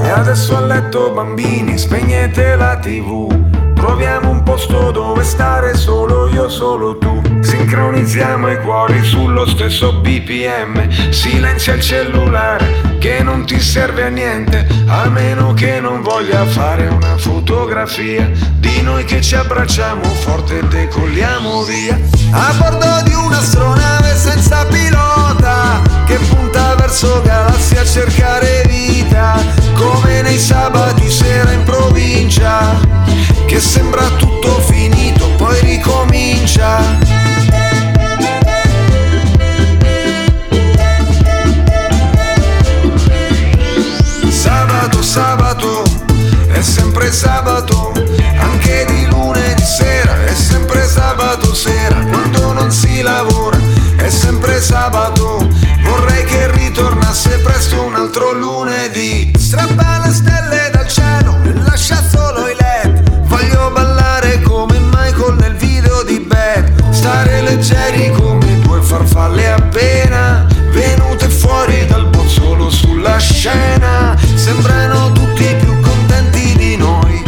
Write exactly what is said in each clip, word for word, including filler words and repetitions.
E adesso a letto bambini, spegnete la tivù. Troviamo un posto dove stare solo io, solo tu. Sincronizziamo i cuori sullo stesso B P M. Silenzia il cellulare che non ti serve a niente, a meno che non voglia fare una fotografia di noi che ci abbracciamo forte e decolliamo via. A bordo di un'astronave senza pilota che punta verso galassie a cercare vita, come nei sabati sera in provincia, che sembra tutto finito, poi ricomincia. Sabato, sabato, è sempre sabato, anche di lunedì sera, è sempre sabato sera, quando non si lavora, è sempre sabato, vorrei che ritornasse presto un altro lunedì. Strappa le stelle dal cielo e lascia solo i led, voglio ballare come Michael nel video di Bad, stare leggeri come due farfalle appena venute fuori dal bozzolo sulla scena. Sembrano tutti più contenti di noi,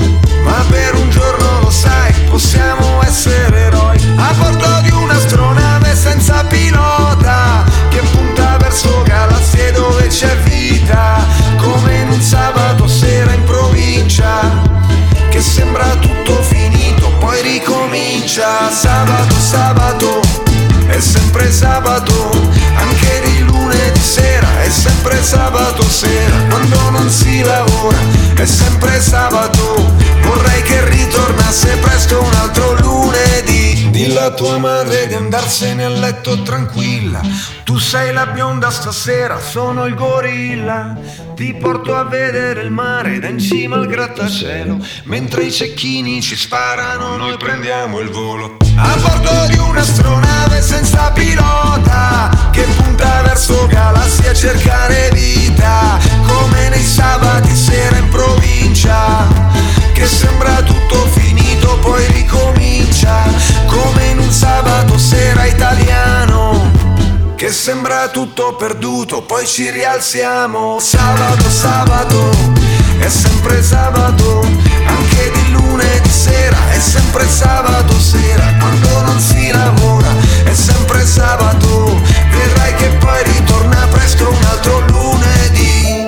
ma per un giorno lo sai, possiamo essere eroi. A bordo di un'astronave senza pilota che punta verso galassie dove c'è vita, come in un sabato sera in provincia, che sembra tutto finito, poi ricomincia. Sabato, sabato, è sempre sabato, anche di lunedì sera, è sempre sabato sera, quando non si lavora, è sempre sabato, vorrei che ritornasse presto un altro lunedì. Dillo a tua madre di andarsene a letto tranquilla, tu sei la bionda stasera, sono il gorilla, ti porto a vedere il mare da in cima al grattacielo, mentre i cecchini ci sparano noi prendiamo il volo. A bordo di un'astronave senza pilota che punta verso galassie a cercare vita, come nei sabati sera in provincia, che sembra tutto finito poi ricomincia, come in un sabato sera italiano, che sembra tutto perduto poi ci rialziamo. Sabato, sabato, è sempre sabato, anche di lunedì sera, è sempre sabato sera, quando non si lavora, è sempre sabato, vedrai che poi ritorna presto un altro lunedì.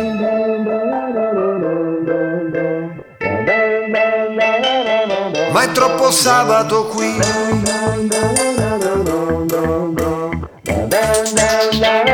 Ma è troppo sabato qui.